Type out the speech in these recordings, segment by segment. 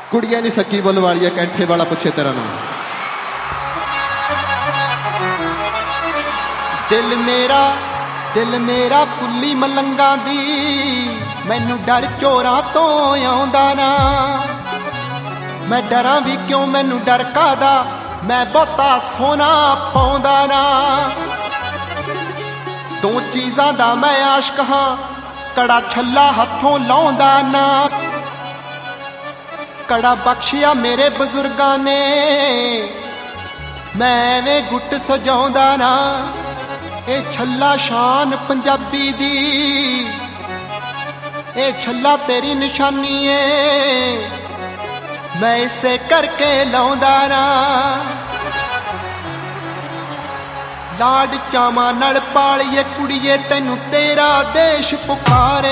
ਕੁੜੀਏ ਨੀ ਸੱਕੀ ਬੁੱਲ ਵਾਲੀਏ ਕੈਂਠੇ ਵਾਲਾ ਪੁੱਛੇ ਤੇਰਾ ਨਾਮ। ਦਿਲ ਮੇਰਾ ਕੁੱਲੀ ਮਲੰਗਾਂ ਦੀ, ਮੈਨੂੰ ਡਰ ਚੋਰਾਂ ਤੋਂ ਆਉਂਦਾ ਨਾ। ਮੈਂ ਡਰਾਂ ਵੀ ਕਿਉਂ, ਮੈਨੂੰ ਡਰ ਕਾਹਦਾ, ਮੈਂ ਬਹੁਤਾ ਸੋਨਾ ਪਾਉਂਦਾ ਨਾ। ਦੋ ਚੀਜ਼ਾਂ ਦਾ ਮੈਂ ਆਸ਼ਕ ਹਾਂ, ਕੜਾ ਛੱਲਾ ਹੱਥੋਂ ਲਾਉਂਦਾ ਨਾ। ਕੜਾ ਬਖਸ਼ਿਆ ਮੇਰੇ ਬਜ਼ੁਰਗਾਂ ਨੇ, ਮੈਂ ਐਵੇਂ ਗੁੱਟ ਸਜਾਉਂਦਾ ਨਾ। ਇਹ ਛੱਲਾ ਸ਼ਾਨ ਪੰਜਾਬੀ ਦੀ, ਇਹ ਛੱਲਾ ਤੇਰੀ ਨਿਸ਼ਾਨੀ ਏ, ਮੈਂ ਇਸੇ ਕਰਕੇ ਲਾਉਂਦਾ ਨਾ। ਲਾਡ ਚਾਵਾਂ ਨਾਲ ਪਾਲੀਏ ਕੁੜੀਏ, ਤੈਨੂੰ ਤੇਰਾ ਦੇਸ਼ ਪੁਕਾਰੇ।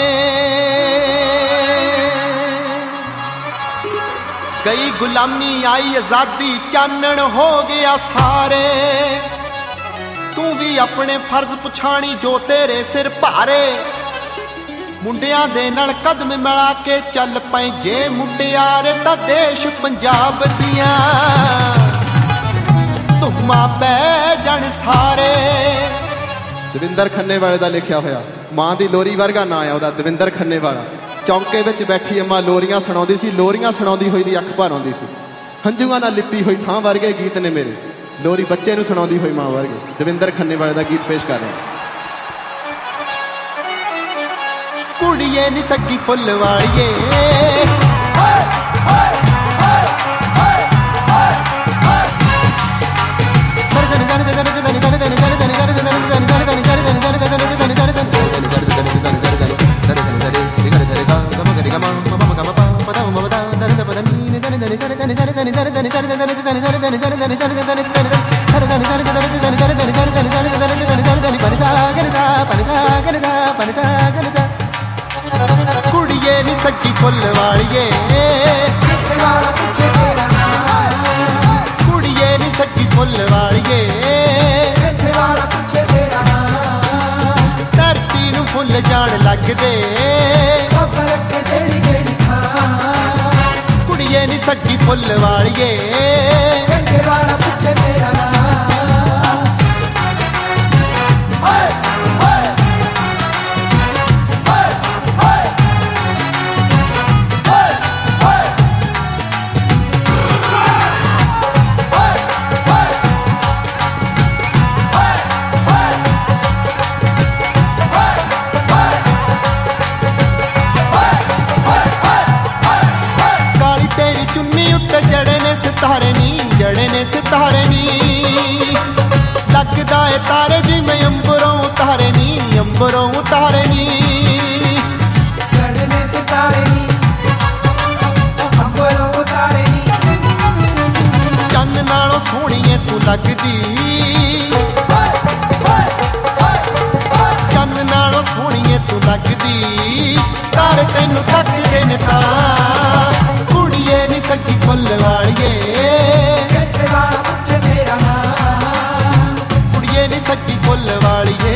ਗਈ ਗੁਲਾਮੀ ਆਈ ਆਜ਼ਾਦੀ, ਚਾਨਣ ਹੋ ਗਿਆ ਸਾਰੇ। ਤੂੰ ਵੀ ਆਪਣੇ ਫਰਜ਼ ਪਛਾਣੀ ਜੋ ਤੇਰੇ ਸਿਰ ਭਾਰੇ। ਮੁੰਡਿਆਂ ਦੇ ਨਾਲ ਕਦਮ ਮਿਲਾ ਕੇ ਚੱਲ ਪਏ ਜੇ ਮੁੰਡਿਆਰੇ, ਤਾਂ ਦੇਸ਼ ਪੰਜਾਬ ਦੀਆਂ ਧੁੰਮਾਂ ਪੈ ਜਾਣ ਸਾਰੇ। ਦਵਿੰਦਰ ਖੰਨੇਵਾਲੇ ਦਾ ਲਿਖਿਆ ਹੋਇਆ, ਮਾਂ ਦੀ ਲੋਰੀ ਵਰਗਾ ਨਾਂ ਆ ਉਹਦਾ, ਦਵਿੰਦਰ ਖੰਨੇਵਾਲਾ। ਚੌਂਕੇ ਵਿੱਚ ਬੈਠੀ ਅੰਮਾ ਲੋਰੀਆਂ ਸੁਣਾਉਂਦੀ ਸੀ, ਲੋਰੀਆਂ ਸੁਣਾਉਂਦੀ ਹੋਈ ਦੀ ਅੱਖ ਭਰ ਆਉਂਦੀ ਸੀ। ਹੰਝੂਆਂ ਨਾਲ ਲਿਪੀ ਹੋਈ ਥਾਂ ਵਰਗੇ ਗੀਤ ਨੇ ਮੇਰੇ, ਲੋਰੀ ਬੱਚੇ ਨੂੰ ਸੁਣਾਉਂਦੀ ਹੋਈ ਮਾਂ ਵਰਗੇ। ਦਵਿੰਦਰ ਖੰਨੇਵਾਲੇ ਦਾ ਗੀਤ ਪੇਸ਼ ਕਰ ਰਿਹਾ। ਕੁੜੀਏ ਨੀ ਸੱਗੀ ਫੁੱਲ ਵਾਲੀਏ, ਕੁੜੀਏ ਨੀ ਸੱਗੀ ਫੁੱਲ ਵਾਲੀਏ, ਕੁੜੀਏ ਨੀ ਸੱਗੀ ਫੁੱਲ ਵਾਲੀਏ, ਧਰਤੀ ਨੂੰ ਫੁੱਲ ਜਾਣ ਲੱਗਦੇ, ਕੁੜੀਏ ਨੀ ਸੱਗੀ ਫੁੱਲ ਵਾਲੀਏ। ਜੜੇ ਨੇ ਸਿਤਾਰੇ ਨੀ, ਲੱਗਦਾ ਏ ਤਾਰੇ ਜਿਵੇਂ ਅੰਬਰੋਂ ਉਤਾਰੇ ਨੀ, ਅੰਬਰੋਂ ਉਤਾਰੇ ਨੀ। ਜੜੇ ਨੇ ਸਿਤਾਰੇ ਨੀ, ਅੰਬਰੋਂ ਉਤਾਰੇ ਨੀ। ਚੰਨ ਨਾਲੋਂ ਸੋਹਣੀਏ ਤੂੰ ਲੱਗਦੀ, ਚੰਨ ਨਾਲੋਂ ਸੋਹਣੀਏ ਤੂੰ ਲੱਗਦੀ, ਤਾਰੇ ਤੈਨੂੰ ਤੱਕਦੇ ਨੇ ਤਾਂ। ਕੁੜੀਏ ਨੀ ਸੱਗੀ ਫੁੱਲ ਵਾਲੀਏ, ਕੁੜੀਏ ਨੀ ਸੱਗੀ ਫੁੱਲ ਵਾਲੀਏ।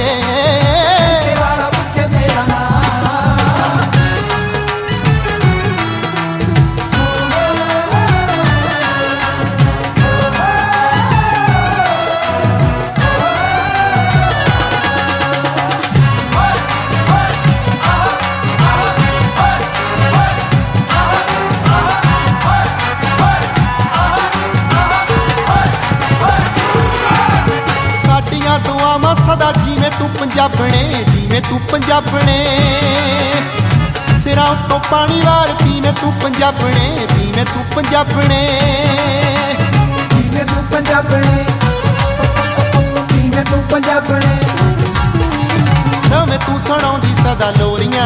ਦੁਆਵਾਂ ਸਦਾ ਜਿਵੇਂ ਤੂੰ ਪੰਜਾਬਣੇ, ਜਿਵੇਂ ਤੂੰ ਪੰਜਾਬਣੇ। ਸਿਰਾਂ ਉੱਤੋਂ ਪਾਣੀ ਵਾਰ ਪੀਵੇਂ ਤੂੰ ਪੰਜਾਬਣੇ, ਪੀਵੇਂ ਤੂੰ ਪੰਜਾਬਣੇ। ਜਿਵੇਂ ਤੂੰ ਪੰਜਾਬਣੇ, ਜਿਵੇਂ ਤੂੰ ਪੰਜਾਬਣੇ। ਨਵੇਂ ਤੂੰ ਸੁਣਾਉਂਦੀ ਸਦਾ ਲੋਰੀਆਂ,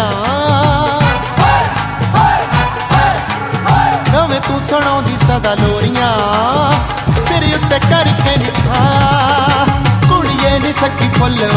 ਨਵੇਂ ਤੂੰ ਸੁਣਾਉਂਦੀ ਸਦਾ ਲੋਰੀਆਂ, ਸਿਰ ਉੱਤੇ ਕਰਕੇ ਨਿਛਾਂ। ਕੁੜੀਏ ਨੀ ਸੱਗੀ ਫੁੱਲ